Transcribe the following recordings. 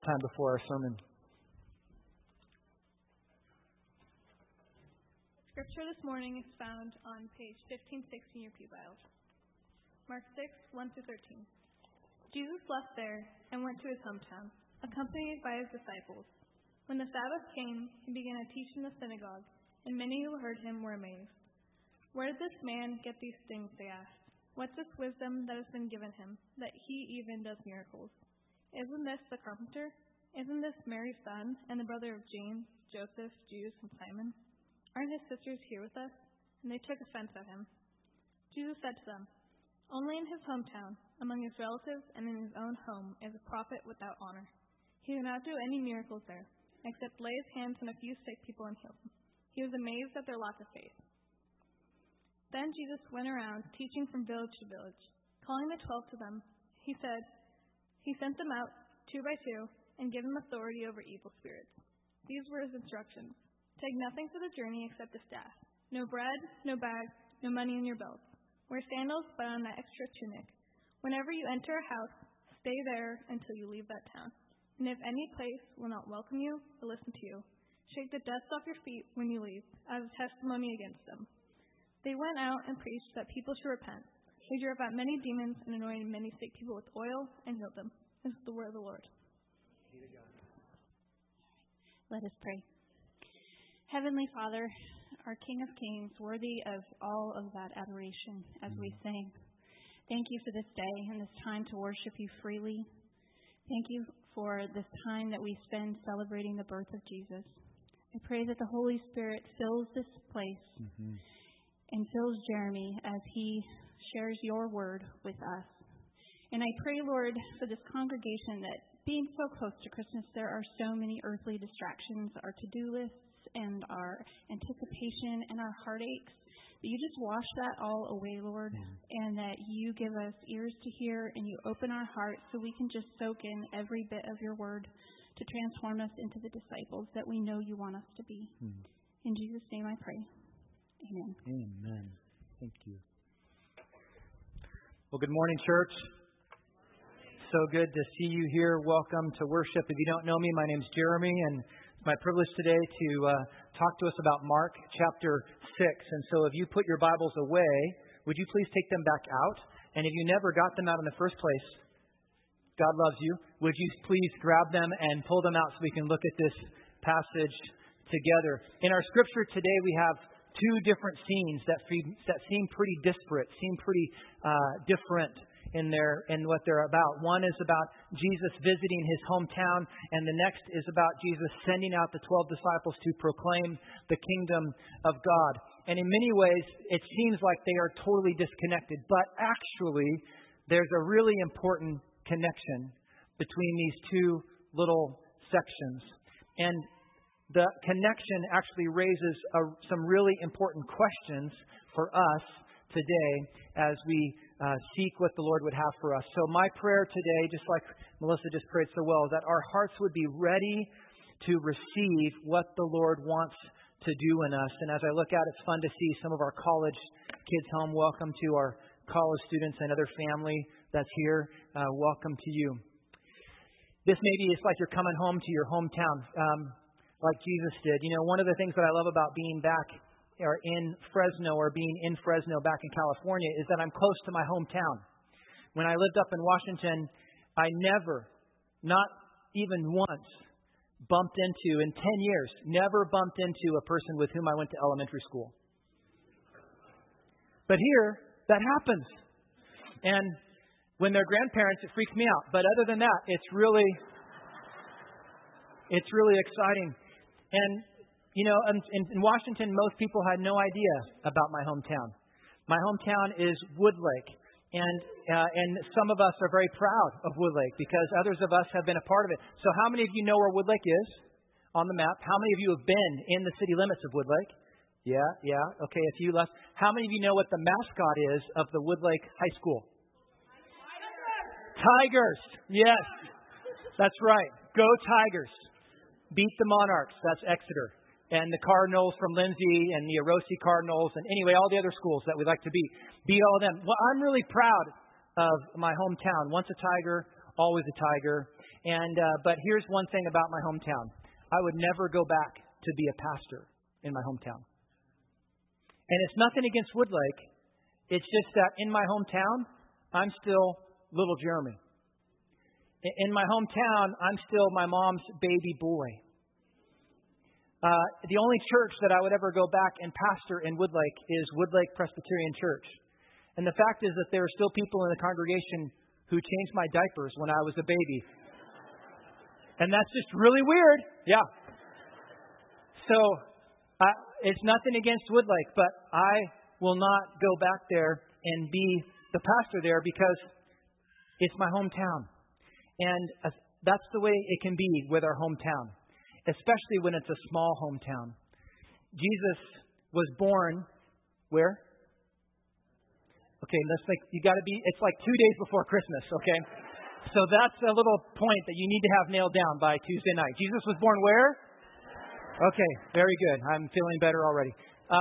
time before our sermon. Scripture this morning is found on page 1560 in your Pew Bible. Mark 6, 1-13. Jesus left there and went to his hometown, accompanied by his disciples. When the Sabbath came, he began to teach in the synagogue, and many who heard him were amazed. Where did this man get these things, they asked. What's this wisdom that has been given him, that he even does miracles? Isn't this the carpenter? Isn't this Mary's son, and the brother of James, Joseph, Judas, and Simon? Aren't his sisters here with us? And they took offense at him. Jesus said to them, Only in his hometown, among his relatives, and in his own home is a prophet without honor. He did not do any miracles there, except lay his hands on a few sick people and heal them. He was amazed at their lack of faith. Then Jesus went around, teaching from village to village. Calling the 12 to them, he said, He sent them out 2 by 2 and gave them authority over evil spirits. These were his instructions. Take nothing for the journey except a staff. No bread, no bag, no money in your belts. Wear sandals, but on an extra tunic. Whenever you enter a house, stay there until you leave that town. And if any place will not welcome you or listen to you, shake the dust off your feet when you leave, as a testimony against them. They went out and preached that people should repent. They drove out many demons and anointed many sick people with oil and healed them. This is the word of the Lord. Let us pray. Heavenly Father, our King of Kings, worthy of all of that adoration as we sing. Thank you for this day and this time to worship you freely. Thank you for this time that we spend celebrating the birth of Jesus. I pray that the Holy Spirit fills this place and fills Jeremy as he shares your word with us. And I pray, Lord, for this congregation that being so close to Christmas, there are so many earthly distractions, our to-do lists, and our anticipation and our heartaches, that you just wash that all away, Lord, and that you give us ears to hear and you open our hearts so we can just soak in every bit of your word to transform us into the disciples that we know you want us to be. In Jesus' name I pray. Amen. Amen. Thank you. Well, good morning, church. So good to see you here. Welcome to worship. If you don't know me, my name's Jeremy, and it's my privilege today to talk to us about Mark chapter 6. And so if you put your Bibles away, would you please take them back out? And if you never got them out in the first place, God loves you. Would you please grab them and pull them out so we can look at this passage together? In our scripture today, we have 2 different scenes that seem pretty disparate, seem pretty different in what they're about. One is about Jesus visiting his hometown, and the next is about Jesus sending out the 12 disciples to proclaim the kingdom of God. And in many ways, it seems like they are totally disconnected, but actually, there's a really important connection between these 2 little sections. And the connection actually raises some really important questions for us today as we seek what the Lord would have for us. So my prayer today, just like Melissa just prayed so well, is that our hearts would be ready to receive what the Lord wants to do in us. And as I look out, it's fun to see some of our college kids home. Welcome to our college students and other family that's here. Welcome to you. This maybe is like you're coming home to your hometown, like Jesus did. You know, one of the things that I love about being back or in Fresno or being in Fresno back in California is that I'm close to my hometown. When I lived up in Washington, I never, not even once, bumped into, in 10 years, never bumped into a person with whom I went to elementary school. But here, that happens. And when they're grandparents, it freaks me out. But other than that, it's really exciting. And you know, in Washington, most people had no idea about my hometown. My hometown is Woodlake, and some of us are very proud of Woodlake because others of us have been a part of it. So how many of you know where Woodlake is on the map? How many of you have been in the city limits of Woodlake? Yeah. Okay, a few left. How many of you know what the mascot is of the Woodlake High School? Tigers. Yes, that's right. Go Tigers. Beat the Monarchs. That's Exeter. And the Cardinals from Lindsay and the Orosi Cardinals and anyway, all the other schools that we like to beat. Beat all of them. Well, I'm really proud of my hometown. Once a Tiger, always a Tiger. But here's one thing about my hometown. I would never go back to be a pastor in my hometown. And it's nothing against Woodlake. It's just that in my hometown, I'm still little Jeremy. In my hometown, I'm still my mom's baby boy. The only church that I would ever go back and pastor in Woodlake is Woodlake Presbyterian Church. And the fact is that there are still people in the congregation who changed my diapers when I was a baby. And that's just really weird. Yeah. So it's nothing against Woodlake, but I will not go back there and be the pastor there because it's my hometown. And that's the way it can be with our hometown, especially when it's a small hometown. Jesus was born where? Okay, it's like 2 days before Christmas, okay? So that's a little point that you need to have nailed down by Tuesday night. Jesus was born where? Okay, very good. I'm feeling better already.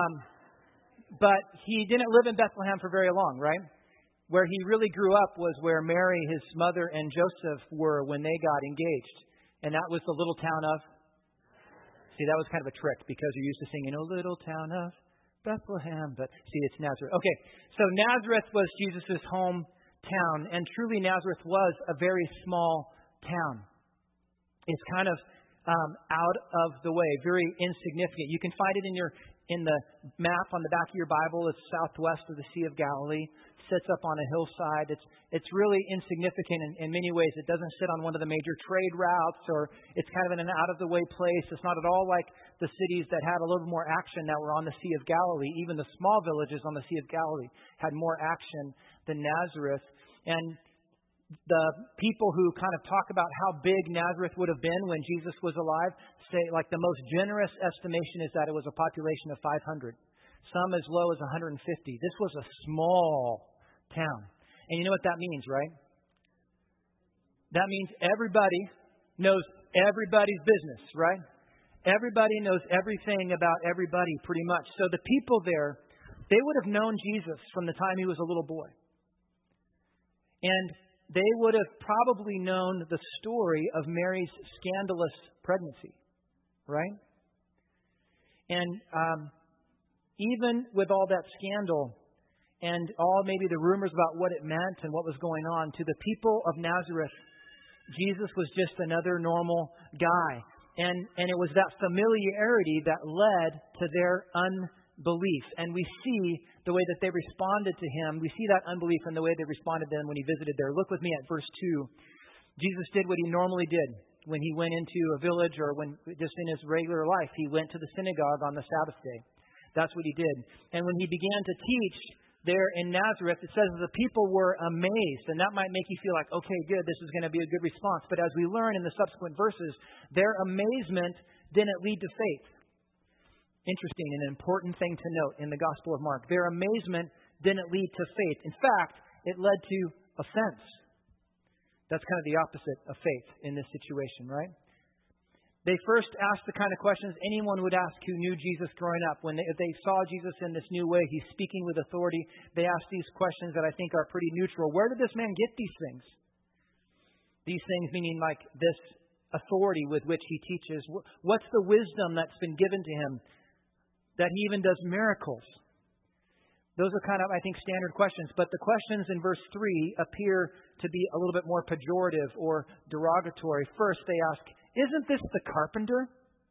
But he didn't live in Bethlehem for very long, right? Where he really grew up was where Mary, his mother, and Joseph were when they got engaged. And that was the little town of... See, that was kind of a trick because you're used to singing, "Oh, little town of Bethlehem." But see, it's Nazareth. Okay, so Nazareth was Jesus' hometown. And truly, Nazareth was a very small town. It's kind of out of the way, very insignificant. You can find it in the map on the back of your Bible. It's southwest of the Sea of Galilee. Sits up on a hillside. It's really insignificant in many ways. It doesn't sit on one of the major trade routes, or it's kind of in an out-of-the-way place. It's not at all like the cities that had a little more action that were on the Sea of Galilee. Even the small villages on the Sea of Galilee had more action than Nazareth. And the people who kind of talk about how big Nazareth would have been when Jesus was alive say, like, the most generous estimation is that it was a population of 500. Some as low as 150. This was a small town. And you know what that means, right? That means everybody knows everybody's business, right? Everybody knows everything about everybody pretty much. So the people there, they would have known Jesus from the time he was a little boy. And they would have probably known the story of Mary's scandalous pregnancy, right? And even with all that scandal and all maybe the rumors about what it meant and what was going on, to the people of Nazareth, Jesus was just another normal guy. And it was that familiarity that led to their unbelief. And we see the way that they responded to him. We see that unbelief in the way they responded to him when he visited there. Look with me at verse 2. Jesus did what he normally did when he went into a village, or when just in his regular life. He went to the synagogue on the Sabbath day. That's what he did. And when he began to teach there in Nazareth, it says the people were amazed. And that might make you feel like, okay, good, this is going to be a good response. But as we learn in the subsequent verses, their amazement didn't lead to faith. Interesting and important thing to note in the Gospel of Mark. Their amazement didn't lead to faith. In fact, it led to offense. That's kind of the opposite of faith in this situation, right? They first asked the kind of questions anyone would ask who knew Jesus growing up. If they saw Jesus in this new way, he's speaking with authority, they asked these questions that I think are pretty neutral. Where did this man get these things? These things meaning like this authority with which he teaches. What's the wisdom that's been given to him that he even does miracles? Those are kind of, I think, standard questions. But the questions in verse 3 appear to be a little bit more pejorative or derogatory. First, they ask, "Isn't this the carpenter?"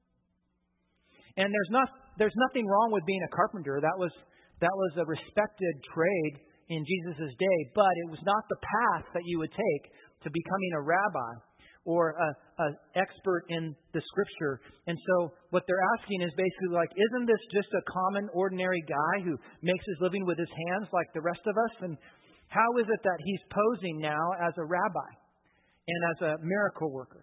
And there's nothing wrong with being a carpenter. That was a respected trade in Jesus' day. But it was not the path that you would take to becoming a rabbi or an expert in the Scripture. And so what they're asking is basically like, isn't this just a common, ordinary guy who makes his living with his hands like the rest of us? And how is it that he's posing now as a rabbi and as a miracle worker?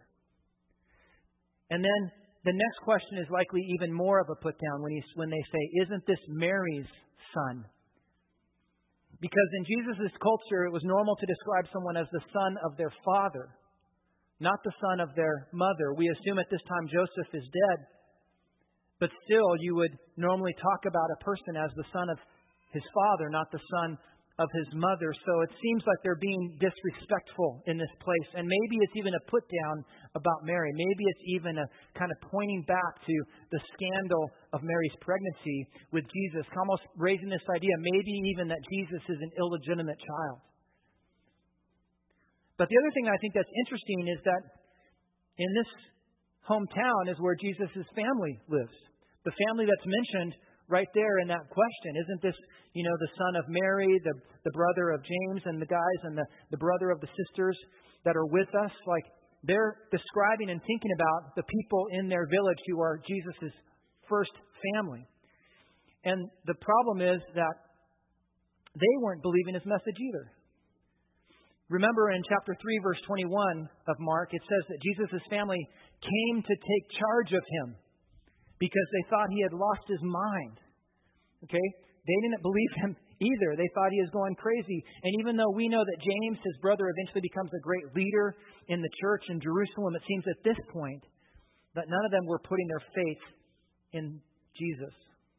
And then the next question is likely even more of a put-down when they say, "Isn't this Mary's son?" Because in Jesus' culture, it was normal to describe someone as the son of their father, not the son of their mother. We assume at this time Joseph is dead, but still you would normally talk about a person as the son of his father, not the son of his mother. So it seems like they're being disrespectful in this place. And maybe it's even a put down about Mary. Maybe it's even a kind of pointing back to the scandal of Mary's pregnancy with Jesus, almost raising this idea, maybe even that Jesus is an illegitimate child. But the other thing I think that's interesting is that in this hometown is where Jesus' family lives. The family that's mentioned right there in that question. Isn't this, the son of Mary, the brother of James and the guys and the brother of the sisters that are with us? Like, they're describing and thinking about the people in their village who are Jesus' first family. And the problem is that they weren't believing his message either. Remember in chapter 3, verse 21 of Mark, it says that Jesus' family came to take charge of him because they thought he had lost his mind. Okay? They didn't believe him either. They thought he was going crazy. And even though we know that James, his brother, eventually becomes a great leader in the church in Jerusalem, it seems at this point that none of them were putting their faith in Jesus.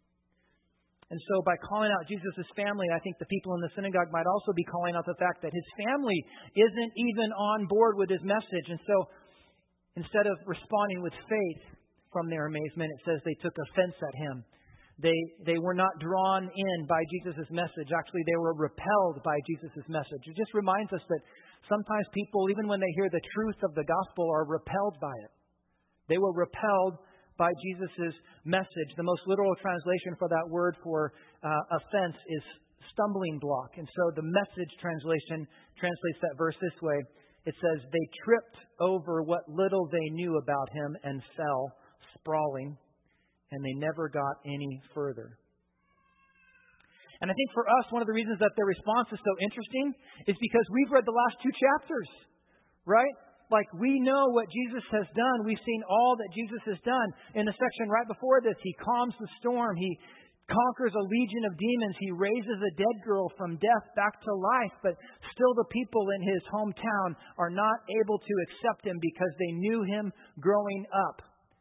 And so by calling out Jesus' family, I think the people in the synagogue might also be calling out the fact that his family isn't even on board with his message. And so instead of responding with faith from their amazement, it says they took offense at him. They were not drawn in by Jesus' message. Actually, they were repelled by Jesus' message. It just reminds us that sometimes people, even when they hear the truth of the gospel, are repelled by it. They were repelled by Jesus' message. The most literal translation for that word for offense is stumbling block. And so the Message translation translates that verse this way. It says, they tripped over what little they knew about him and fell sprawling, and they never got any further. And I think for us, one of the reasons that their response is so interesting is because we've read the last two chapters, right? Like, we know what Jesus has done. We've seen all that Jesus has done. In the section right before this, he calms the storm. He conquers a legion of demons. He raises a dead girl from death back to life. But still the people in his hometown are not able to accept him because they knew him growing up.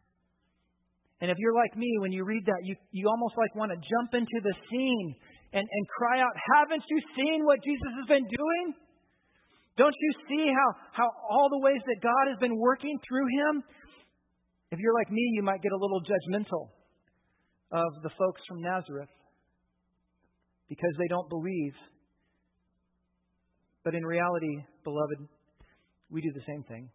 And if you're like me, when you read that, you almost like want to jump into the scene and cry out, haven't you seen what Jesus has been doing? Don't you see how all the ways that God has been working through him? If you're like me, you might get a little judgmental of the folks from Nazareth because they don't believe. But in reality, beloved, we do the same thing.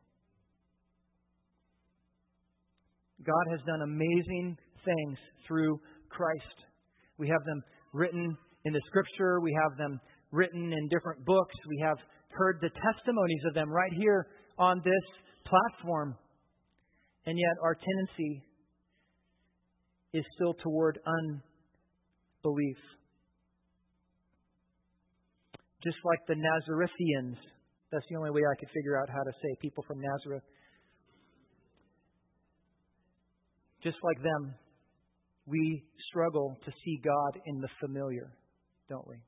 God has done amazing things through Christ. We have them written in the Scripture. We have them written in different books. We have heard the testimonies of them right here on this platform. And yet our tendency is still toward unbelief. Just like the Nazarethians. That's the only way I could figure out how to say people from Nazareth. Just like them, we struggle to see God in the familiar, don't we?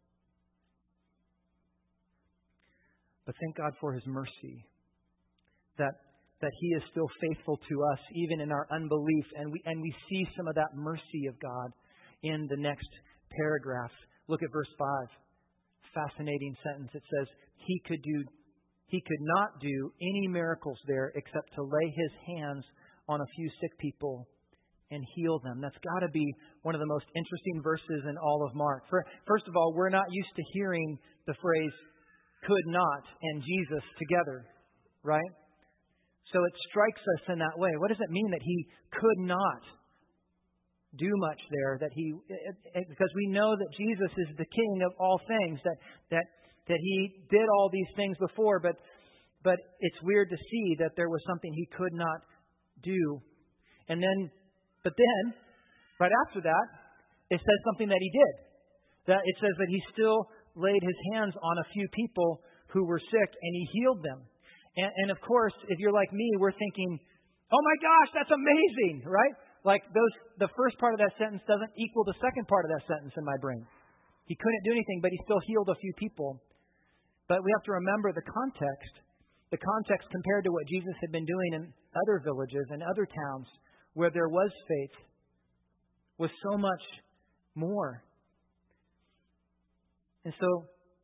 But thank God for his mercy, that he is still faithful to us, even in our unbelief. And we see some of that mercy of God in the next paragraph. Look at verse 5. Fascinating sentence. It says, he could not do any miracles there except to lay his hands on a few sick people and heal them. That's got to be one of the most interesting verses in all of Mark. First of all, we're not used to hearing the phrase could not and Jesus together, right? So it strikes us in that way. What does it mean that he could not do much there? Because we know that Jesus is the King of all things, that he did all these things before, but it's weird to see that there was something he could not do. But then, right after that, it says something that he did. That it says that he still laid his hands on a few people who were sick and he healed them. And of course, if you're like me, we're thinking, oh my gosh, that's amazing, right? Like the first part of that sentence doesn't equal the second part of that sentence in my brain. He couldn't do anything, but he still healed a few people. But we have to remember the context compared to what Jesus had been doing in other villages and other towns where there was faith was so much more. And so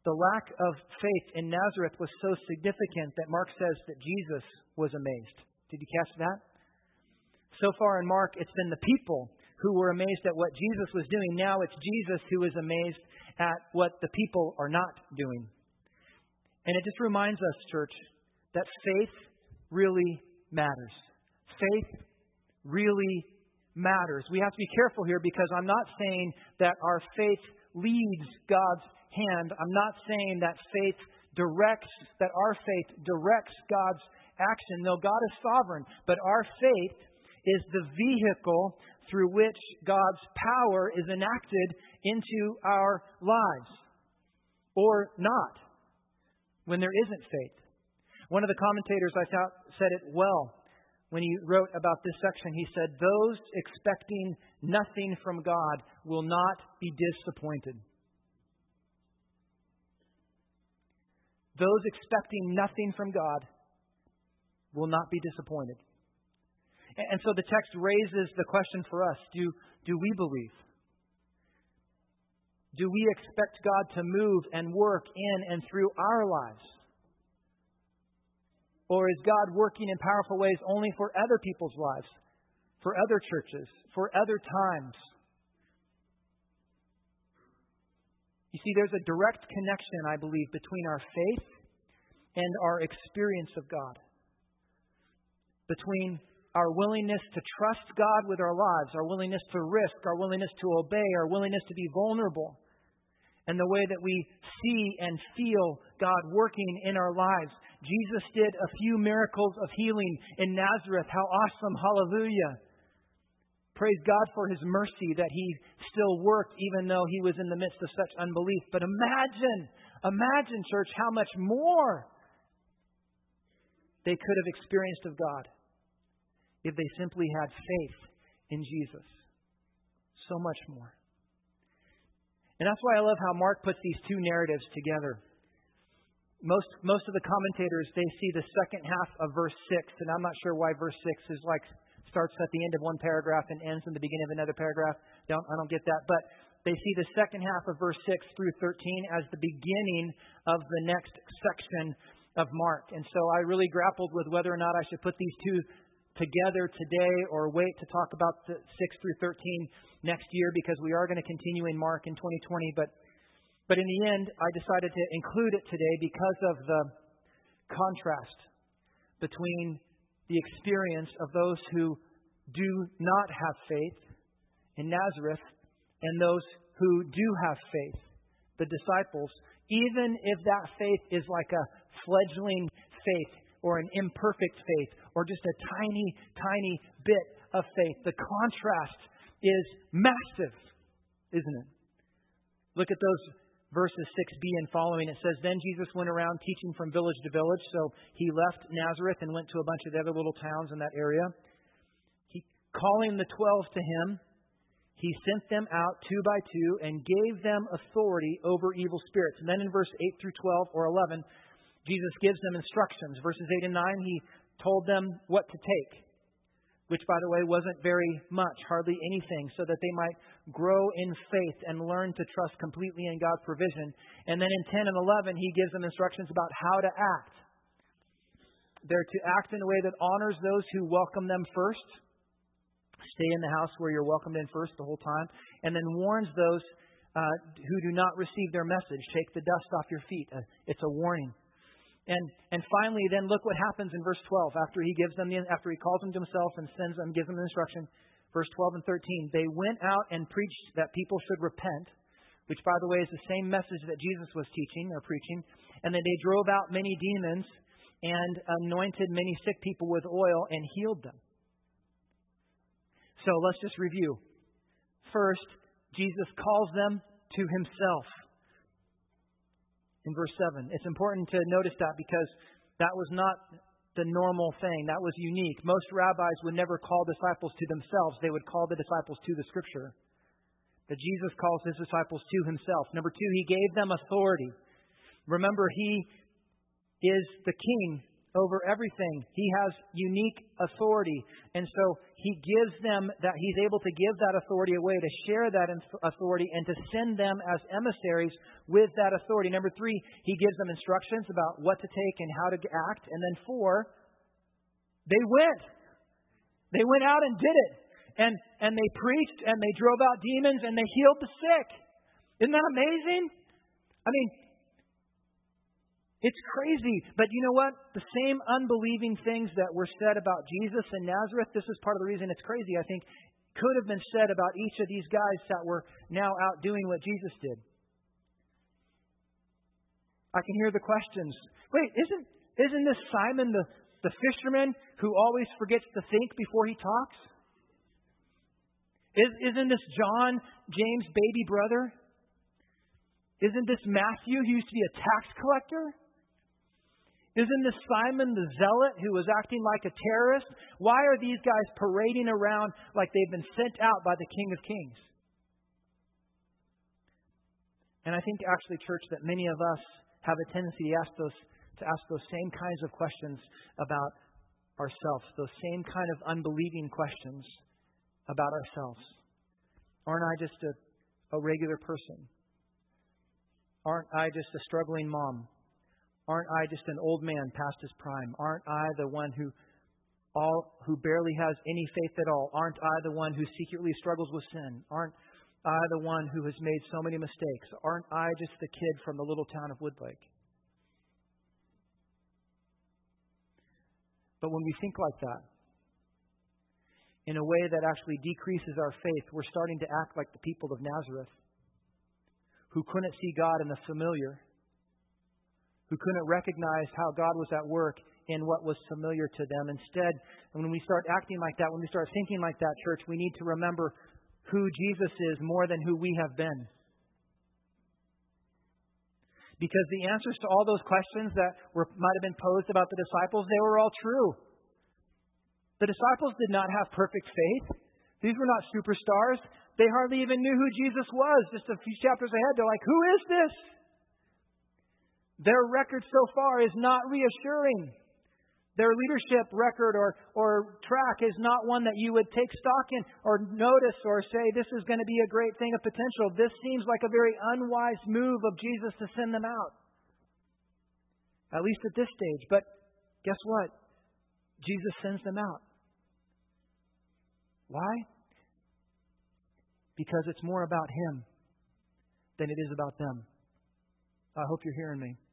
The lack of faith in Nazareth was so significant that Mark says that Jesus was amazed. Did you catch that? So far in Mark, it's been the people who were amazed at what Jesus was doing. Now it's Jesus who is amazed at what the people are not doing. And it just reminds us, church, that faith really matters. Faith really matters. We have to be careful here because I'm not saying that our faith leads God's hand. I'm not saying that our faith directs God's action. No, God is sovereign, but our faith is the vehicle through which God's power is enacted into our lives. Or not, when there isn't faith. One of the commentators I thought said it well when he wrote about this section. He said, "Those expecting nothing from God will not be disappointed." Those expecting nothing from God will not be disappointed. And so the text raises the question for us, do we believe? Do we expect God to move and work in and through our lives? Or is God working in powerful ways only for other people's lives, for other churches, for other times? You see, there's a direct connection, I believe, between our faith and our experience of God. Between our willingness to trust God with our lives, our willingness to risk, our willingness to obey, our willingness to be vulnerable, and the way that we see and feel God working in our lives. Jesus did a few miracles of healing in Nazareth. How awesome. Hallelujah. Praise God for His mercy that He still worked even though He was in the midst of such unbelief. But imagine, church, how much more they could have experienced of God if they simply had faith in Jesus. So much more. And that's why I love how Mark puts these two narratives together. Most of the commentators, they see the second half of verse 6, and I'm not sure why verse 6 is starts at the end of one paragraph and ends in the beginning of another paragraph. I don't get that. But they see the second half of verse 6 through 13 as the beginning of the next section of Mark. And so I really grappled with whether or not I should put these two together today or wait to talk about the 6 through 13 next year, because we are going to continue in Mark in 2020. But in the end, I decided to include it today because of the contrast between the experience of those who do not have faith in Nazareth and those who do have faith, the disciples, even if that faith is like a fledgling faith or an imperfect faith or just a tiny, tiny bit of faith. The contrast is massive, isn't it? Look at those verses 6b and following. It says, "Then Jesus went around teaching from village to village." So He left Nazareth and went to a bunch of the other little towns in that area. Calling the 12 to Him, He sent them out 2 by 2 and gave them authority over evil spirits. And then in verse 8 through 12 or 11, Jesus gives them instructions. Verses 8 and 9, He told them what to take, which, by the way, wasn't very much, hardly anything, so that they might grow in faith and learn to trust completely in God's provision. And then in 10 and 11, He gives them instructions about how to act. They're to act in a way that honors those who welcome them first. Stay in the house where you're welcomed in first the whole time. And then warns those who do not receive their message. Shake the dust off your feet. It's a warning. And finally, then look what happens in verse 12. After He calls them to Himself and sends them, gives them instruction. Verse 12 and 13. They went out and preached that people should repent, which, by the way, is the same message that Jesus was teaching or preaching. And then they drove out many demons and anointed many sick people with oil and healed them. So let's just review. First, Jesus calls them to Himself. In verse 7. It's important to notice that because that was not the normal thing. That was unique. Most rabbis would never call disciples to themselves. They would call the disciples to the Scripture. But Jesus calls His disciples to Himself. Number 2, He gave them authority. Remember, He is the King over everything. He has unique authority. And so He gives them that, He's able to give that authority away, to share that authority, and to send them as emissaries with that authority. Number 3, He gives them instructions about what to take and how to act. And then 4, they went. They went out and did it. And they preached, and they drove out demons, and they healed the sick. Isn't that amazing? I mean, it's crazy, but you know what? The same unbelieving things that were said about Jesus in Nazareth, this is part of the reason it's crazy, I think, could have been said about each of these guys that were now out doing what Jesus did. I can hear the questions. Wait, isn't this Simon the fisherman who always forgets to think before he talks? Isn't this John, James' baby brother? Isn't this Matthew, who used to be a tax collector? Isn't this Simon the Zealot who was acting like a terrorist? Why are these guys parading around like they've been sent out by the King of Kings? And I think actually, church, that many of us have a tendency to ask those same kinds of questions about ourselves, those same kind of unbelieving questions about ourselves. Aren't I just a regular person? Aren't I just a struggling mom? Aren't I just an old man past his prime? Aren't I the one who barely has any faith at all? Aren't I the one who secretly struggles with sin? Aren't I the one who has made so many mistakes? Aren't I just the kid from the little town of Woodlake? But when we think like that, in a way that actually decreases our faith, we're starting to act like the people of Nazareth, who couldn't see God in the familiar, who couldn't recognize how God was at work in what was familiar to them. Instead, when we start acting like that, when we start thinking like that, church, we need to remember who Jesus is more than who we have been. Because the answers to all those questions that might have been posed about the disciples, they were all true. The disciples did not have perfect faith. These were not superstars. They hardly even knew who Jesus was. Just a few chapters ahead, they're like, who is this? Their record so far is not reassuring. Their leadership record or track is not one that you would take stock in or notice or say, this is going to be a great thing of potential. This seems like a very unwise move of Jesus to send them out. At least at this stage. But guess what? Jesus sends them out. Why? Because it's more about Him than it is about them. I hope you're hearing me.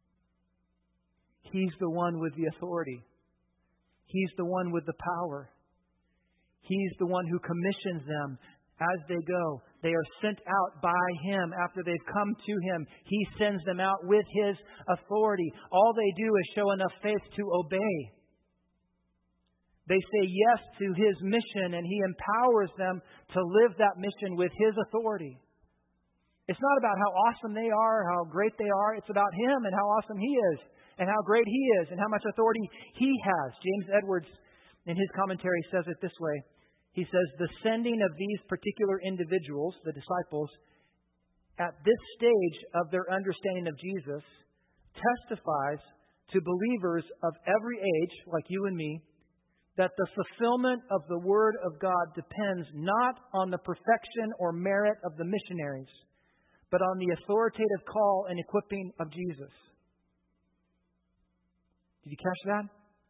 He's the one with the authority. He's the one with the power. He's the one who commissions them as they go. They are sent out by Him after they've come to Him. He sends them out with His authority. All they do is show enough faith to obey. They say yes to His mission, and He empowers them to live that mission with His authority. It's not about how awesome they are, how great they are. It's about Him and how awesome He is, and how great He is, and how much authority He has. James Edwards, in his commentary, says it this way. He says, the sending of these particular individuals, the disciples, at this stage of their understanding of Jesus, testifies to believers of every age, like you and me, that the fulfillment of the Word of God depends not on the perfection or merit of the missionaries, but on the authoritative call and equipping of Jesus. Did you catch that?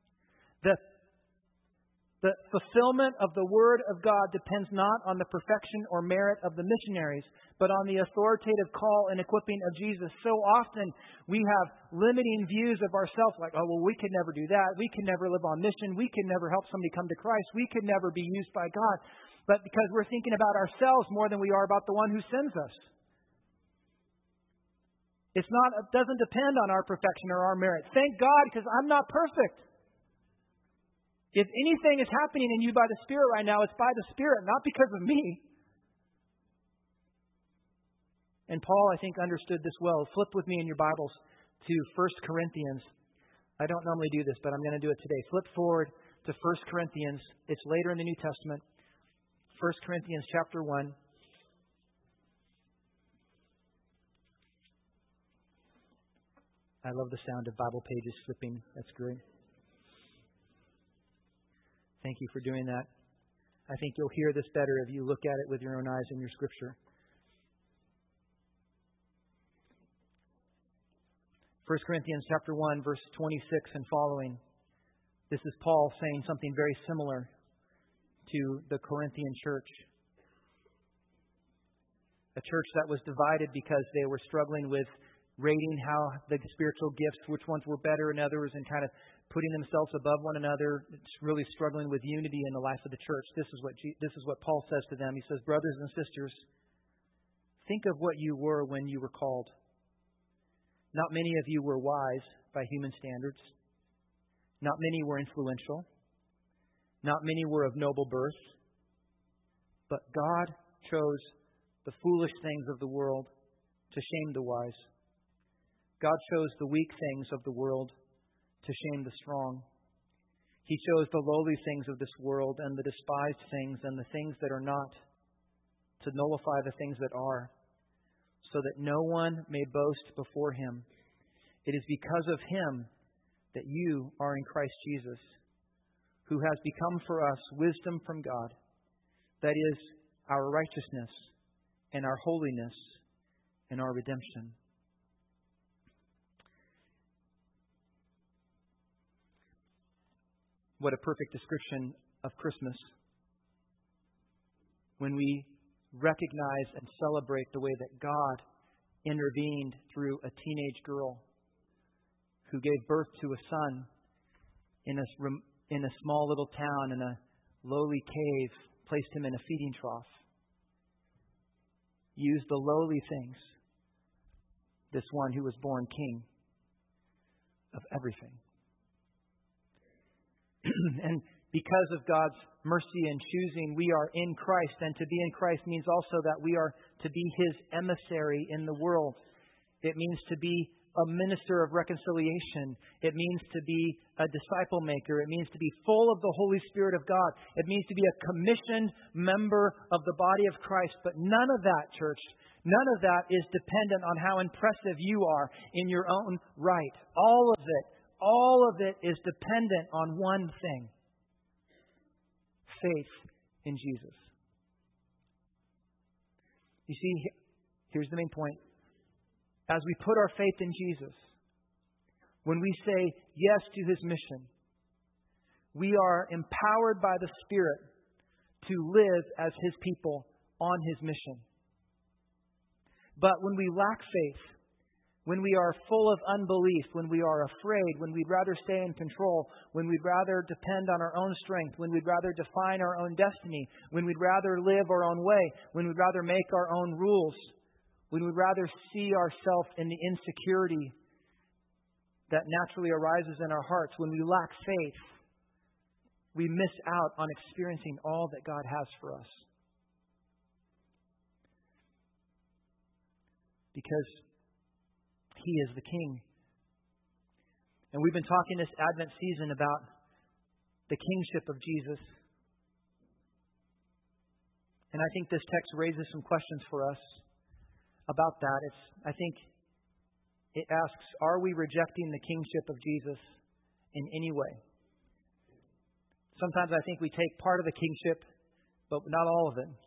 The fulfillment of the Word of God depends not on the perfection or merit of the missionaries, but on the authoritative call and equipping of Jesus. So often we have limiting views of ourselves, like, oh, well, we could never do that. We could never live on mission. We could never help somebody come to Christ. We could never be used by God. But because we're thinking about ourselves more than we are about the one who sends us. It doesn't depend on our perfection or our merit. Thank God, because I'm not perfect. If anything is happening in you by the Spirit right now, it's by the Spirit, not because of me. And Paul, I think, understood this well. Flip with me in your Bibles to 1 Corinthians. I don't normally do this, but I'm going to do it today. Flip forward to 1 Corinthians. It's later in the New Testament. 1 Corinthians chapter 1. I love the sound of Bible pages flipping. That's great. Thank you for doing that. I think you'll hear this better if you look at it with your own eyes in your Scripture. 1 Corinthians chapter 1, verse 26 and following. This is Paul saying something very similar to the Corinthian church. A church that was divided because they were struggling with rating how the spiritual gifts, which ones were better than others, and kind of putting themselves above one another. It's really struggling with unity in the life of the church. This is what Paul says to them. He says, "Brothers and sisters, think of what you were when you were called. Not many of you were wise by human standards. Not many were influential. Not many were of noble birth. But God chose the foolish things of the world to shame the wise. God chose the weak things of the world to shame the strong. He chose the lowly things of this world and the despised things and the things that are not, to nullify the things that are, so that no one may boast before Him. It is because of Him that you are in Christ Jesus, who has become for us wisdom from God, that is, our righteousness and our holiness and our redemption." What a perfect description of Christmas, when we recognize and celebrate the way that God intervened through a teenage girl who gave birth to a son in a small little town, in a lowly cave, placed him in a feeding trough. Used the lowly things, this one who was born king of everything. And because of God's mercy and choosing, we are in Christ. And to be in Christ means also that we are to be His emissary in the world. It means to be a minister of reconciliation. It means to be a disciple maker. It means to be full of the Holy Spirit of God. It means to be a commissioned member of the body of Christ. But none of that, church, none of that is dependent on how impressive you are in your own right. All of it is dependent on one thing: faith in Jesus. You see, here's the main point. As we put our faith in Jesus, when we say yes to His mission, we are empowered by the Spirit to live as His people on His mission. But when we lack faith, when we are full of unbelief, when we are afraid, when we'd rather stay in control, when we'd rather depend on our own strength, when we'd rather define our own destiny, when we'd rather live our own way, when we'd rather make our own rules, when we'd rather see ourselves in the insecurity that naturally arises in our hearts, when we lack faith, we miss out on experiencing all that God has for us. Because He is the King. And we've been talking this Advent season about the kingship of Jesus. And I think this text raises some questions for us about that. I think it asks, are we rejecting the kingship of Jesus in any way? Sometimes I think we take part of the kingship, but not all of it.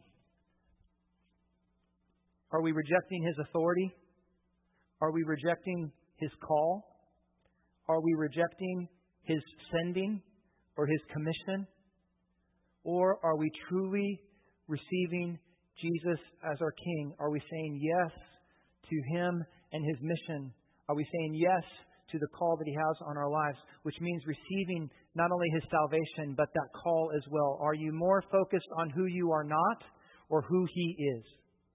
Are we rejecting His authority? Are we rejecting His call? Are we rejecting His sending or His commission? Or are we truly receiving Jesus as our King? Are we saying yes to Him and His mission? Are we saying yes to the call that He has on our lives, which means receiving not only His salvation, but that call as well? Are you more focused on who you are not or who He is?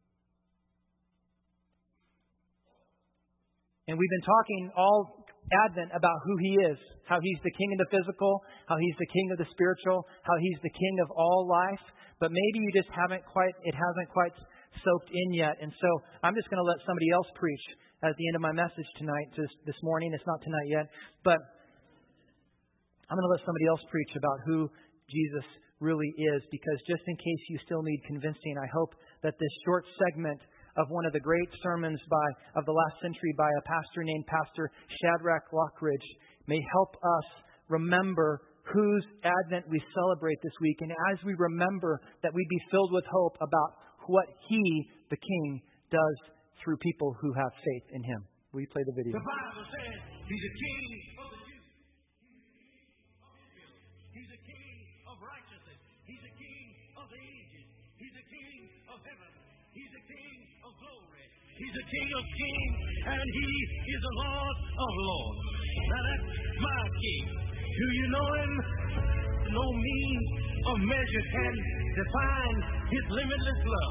And we've been talking all Advent about who He is, how He's the King of the physical, how He's the King of the spiritual, how He's the King of all life. But maybe you just hasn't quite soaked in yet. And so I'm just going to let somebody else preach at the end of my message tonight, this morning. It's not tonight yet. But I'm going to let somebody else preach about who Jesus really is, because just in case you still need convincing, I hope that this short segment of one of the great sermons of the last century by a pastor named Pastor Shadrach Lockridge may help us remember whose Advent we celebrate this week. And as we remember that we be filled with hope about what He, the King, does through people who have faith in Him. Will you play the video? The Bible says He's a King of the Jews. He's a King of righteousness. He's a King of the ages. He's a King of heaven. He's a King of glory. He's a King of kings, and He is the Lord of lords. Now that's my King. Do you know Him? No means of measure can define His limitless love.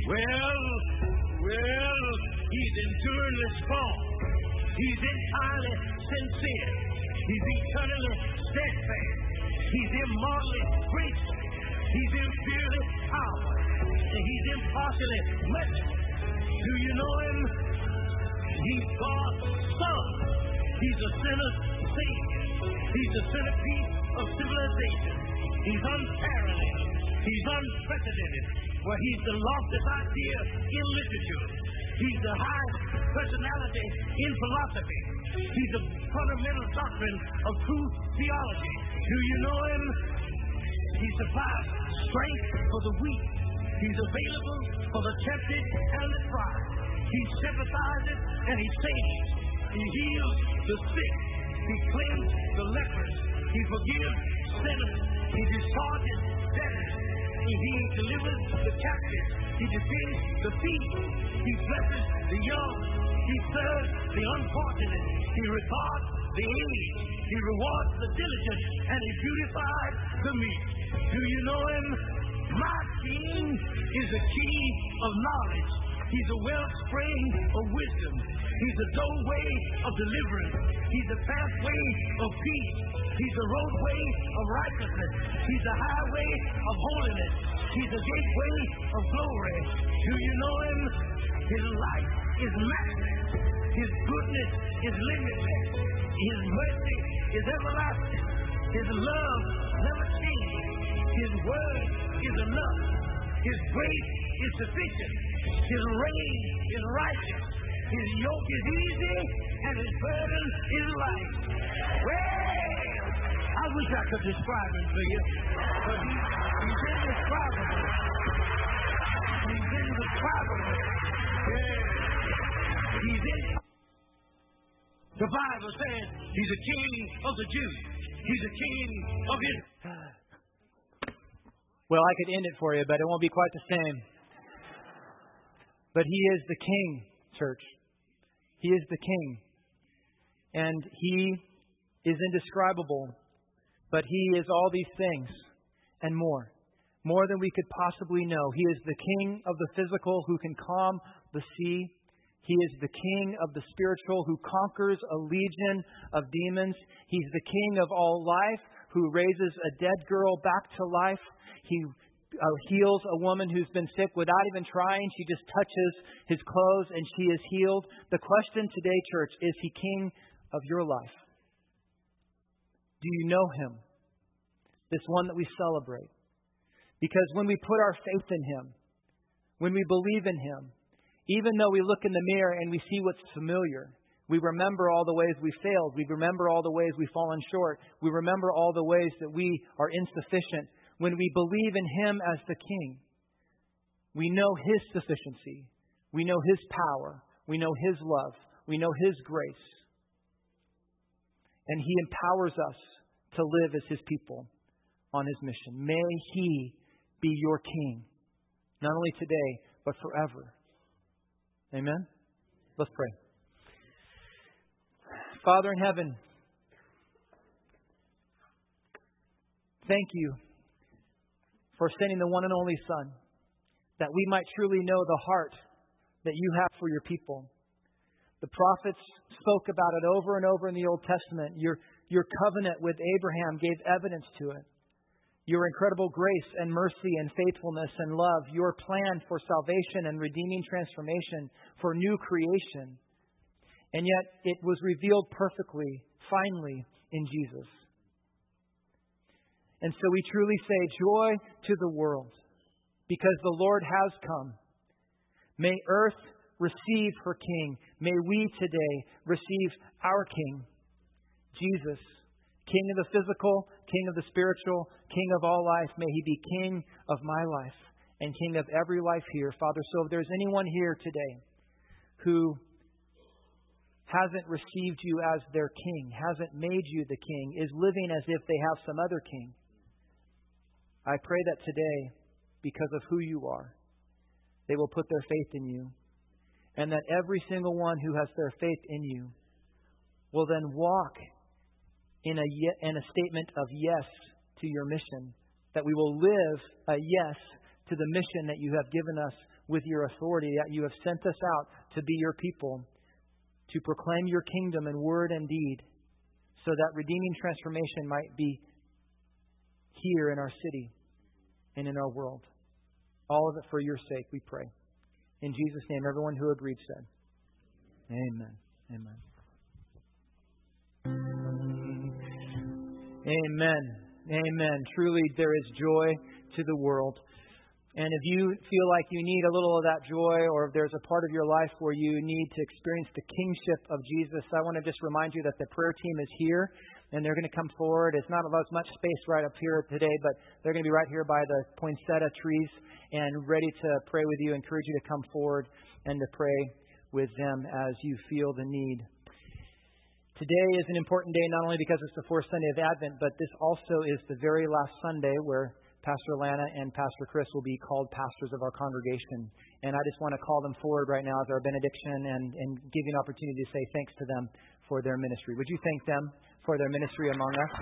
Well, He's enduringly strong. He's entirely sincere. He's eternally steadfast. He's immortally graceful. He's imperially powerful. And He's impartially merciful. Do you know Him? He's God's Son. He's a sinner's Savior. He's the centerpiece of civilization. He's unparalleled. He's unprecedented. Well, He's the loftiest idea in literature. He's the highest personality in philosophy. He's the fundamental doctrine of true theology. Do you know Him? He supplies strength for the weak. He's available for the tempted and the tried. He sympathizes and He saves. He heals the sick. He cleanses the lepers. He forgives sinners. He discharges debtors. He delivers the captives. He defends the thief. He blesses the young. He serves the unfortunate. He regards the aged. He rewards the diligent. And He beautifies the meek. Do you know Him? My King is a key of knowledge. He's a wellspring of wisdom. He's a doorway of deliverance. He's a pathway of peace. He's a roadway of righteousness. He's a highway of holiness. He's a gateway of glory. Do you know Him? His life is matchless. His goodness is limitless. His mercy is everlasting. His love never changes. His word is enough. His grace is sufficient. His reign is righteous. His yoke is easy and His burden is light. Well, I wish I could describe Him to you, but He's indescribable. He's indescribable. The Bible says He's a King of the Jews. He's a King of Israel. Well, I could end it for you, but it won't be quite the same. But He is the King, church. He is the King. And He is indescribable. But He is all these things and more. More than we could possibly know. He is the King of the physical who can calm the sea. He is the King of the spiritual who conquers a legion of demons. He's the King of all life who raises a dead girl back to life. He heals a woman who's been sick without even trying. She just touches His clothes and she is healed. The question today, church, is He King of your life? Do you know Him? This one that we celebrate. Because when we put our faith in Him, when we believe in Him, even though we look in the mirror and we see what's familiar, we remember all the ways we failed. We remember all the ways we've fallen short. We remember all the ways that we are insufficient. When we believe in Him as the King, we know His sufficiency. We know His power. We know His love. We know His grace. And He empowers us to live as His people on His mission. May He be your King, not only today, but forever. Amen? Let's pray. Father in heaven, thank You for sending the one and only Son, that we might truly know the heart that You have for Your people. The prophets spoke about it over and over in the Old Testament. Your covenant with Abraham gave evidence to it. Your incredible grace and mercy and faithfulness and love, Your plan for salvation and redeeming transformation, for new creation. And yet it was revealed perfectly, finally, in Jesus. And so we truly say, joy to the world, because the Lord has come. May earth receive her King. May we today receive our King, Jesus, King of the physical King of the spiritual, King of all life. May He be King of my life and King of every life here. Father, so if there's anyone here today who hasn't received you as their King, hasn't made you the King, is living as if they have some other King, I pray that today, because of who you are, they will put their faith in you, and that every single one who has their faith in you will then walk in a statement of yes to your mission, that we will live a yes to the mission that you have given us with your authority, that you have sent us out to be your people, to proclaim your kingdom in word and deed, so that redeeming transformation might be here in our city and in our world. All of it for your sake, we pray. In Jesus' name, everyone who agreed said, Amen. Amen. Amen. Amen. Truly, there is joy to the world. And if you feel like you need a little of that joy, or if there's a part of your life where you need to experience the kingship of Jesus, I want to just remind you that the prayer team is here, and they're going to come forward. It's not as much space right up here today, but they're going to be right here by the poinsettia trees and ready to pray with you. I encourage you to come forward and to pray with them as you feel the need. Today is an important day, not only because it's the fourth Sunday of Advent, but this also is the very last Sunday where Pastor Lana and Pastor Chris will be called pastors of our congregation. And I just want to call them forward right now as our benediction and give you an opportunity to say thanks to them for their ministry. Would you thank them for their ministry among us?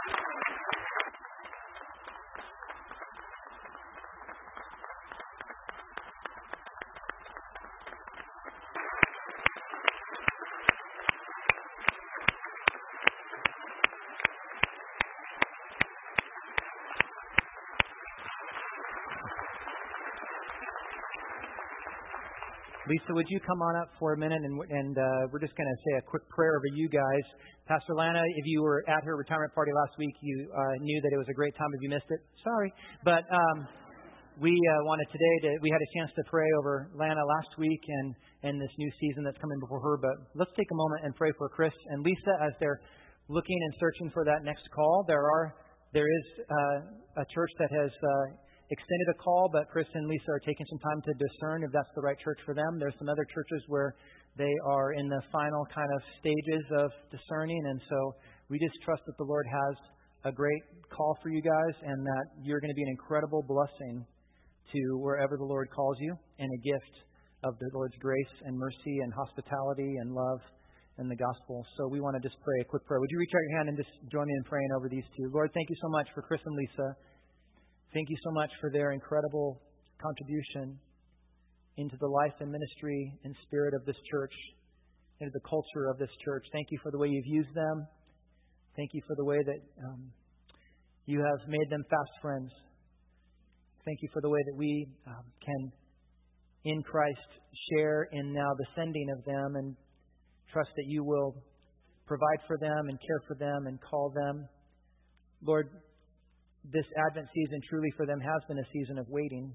Lisa, would you come on up for a minute, and we're just going to say a quick prayer over you guys. Pastor Lana, if you were at her retirement party last week, you knew that it was a great time. If you missed it, sorry. But we wanted today we had a chance to pray over Lana last week and this new season that's coming before her. But let's take a moment and pray for Chris and Lisa as they're looking and searching for that next call. There is a church that has extended a call, but Chris and Lisa are taking some time to discern if that's the right church for them. There's some other churches where they are in the final kind of stages of discerning, and so we just trust that the Lord has a great call for you guys and that you're going to be an incredible blessing to wherever the Lord calls you, and a gift of the Lord's grace and mercy and hospitality and love and the gospel. So we want to just pray a quick prayer. Would you reach out your hand and just join me in praying over these two? Lord, thank you so much for Chris and Lisa. Thank you so much for their incredible contribution into the life and ministry and spirit of this church, into the culture of this church. Thank you for the way you've used them. Thank you for the way that you have made them fast friends. Thank you for the way that we can, in Christ, share in now the sending of them, and trust that you will provide for them and care for them and call them. Lord, this Advent season truly for them has been a season of waiting,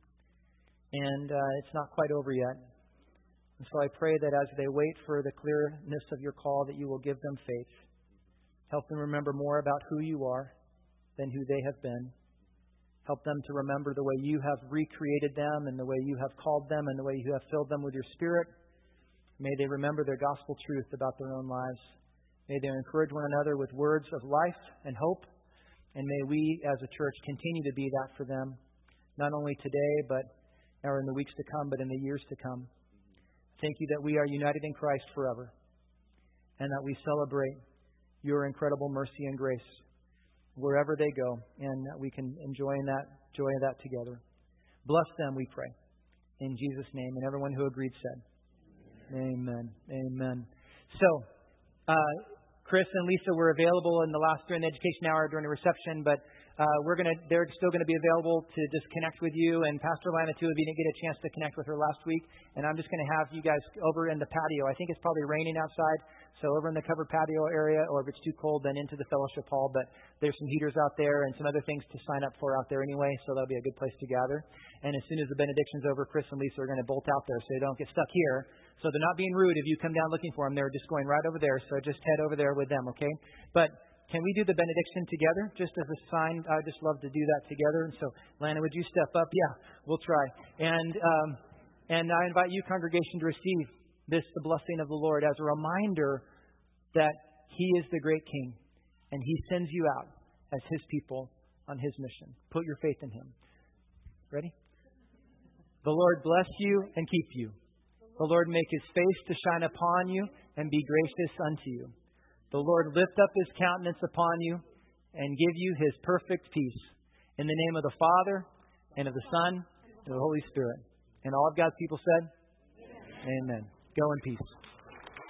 and it's not quite over yet. And so I pray that as they wait for the clearness of your call, that you will give them faith. Help them remember more about who you are than who they have been. Help them to remember the way you have recreated them and the way you have called them and the way you have filled them with your Spirit. May they remember their gospel truth about their own lives. May they encourage one another with words of life and hope. And may we as a church continue to be that for them, not only today, or in the weeks to come, but in the years to come. Thank you that we are united in Christ forever, and that we celebrate your incredible mercy and grace wherever they go, and that we can enjoy that together. Bless them, we pray. In Jesus' name. And everyone who agreed said, Amen. Amen. So, Chris and Lisa were available during the education hour during the reception, but they're still going to be available to just connect with you. And Pastor Lana, too, if you didn't get a chance to connect with her last week. And I'm just going to have you guys over in the patio. I think it's probably raining outside, so over in the covered patio area, or if it's too cold, then into the fellowship hall. But there's some heaters out there and some other things to sign up for out there anyway, so that'll be a good place to gather. And as soon as the benediction's over, Chris and Lisa are going to bolt out there so they don't get stuck here. So they're not being rude if you come down looking for them. They're just going right over there, so just head over there with them, okay? But can we do the benediction together just as a sign? I would just love to do that together. And so, Lana, would you step up? Yeah, we'll try. And I invite you, congregation, to receive the blessing of the Lord as a reminder that He is the great King and He sends you out as His people on His mission. Put your faith in Him. Ready? The Lord bless you and keep you. The Lord make His face to shine upon you and be gracious unto you. The Lord lift up His countenance upon you and give you His perfect peace. In the name of the Father, and of the Son, and of the Holy Spirit. And all of God's people said, Amen. Go in peace.